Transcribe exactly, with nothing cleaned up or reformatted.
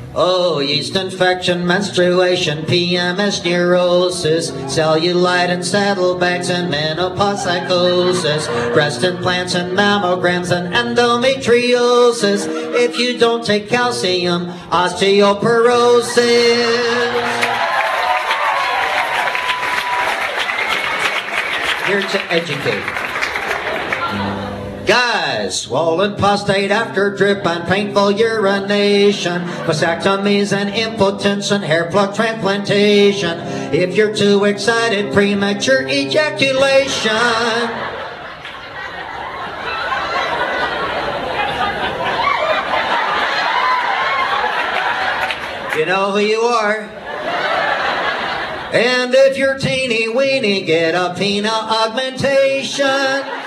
Oh, yeast infection, menstruation, P M S, neurosis, cellulite and saddlebags and menopause psychosis, breast implants and mammograms and endometriosis. If you don't take calcium, osteoporosis. Here to educate. Guys, swollen prostate after drip and painful urination, vasectomies and impotence and hair plug transplantation. If you're too excited, premature ejaculation. You know who you are. And if you're teeny weeny, get a penile augmentation.